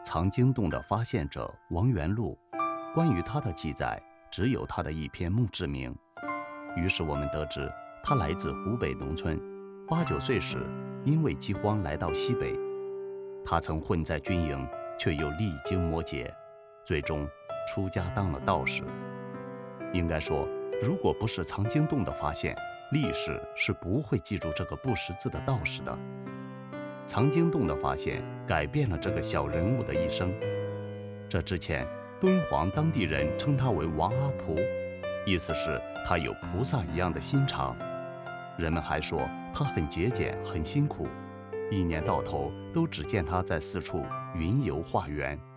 藏经洞的发现者王元禄，关于他的记载只有他的一篇墓志铭。于是我们得知，他来自湖北农村，8、9岁时因为饥荒来到西北。他曾混在军营，却又历经魔劫，最终出家当了道士。应该说，如果不是藏经洞的发现，历史是不会记住这个不识字的道士的。藏经洞的发现改变了这个小人物的一生。这之前，敦煌当地人称他为王阿蒲，意思是他有菩萨一样的心肠。人们还说他很节俭，很辛苦，一年到头都只见他在四处云游化缘。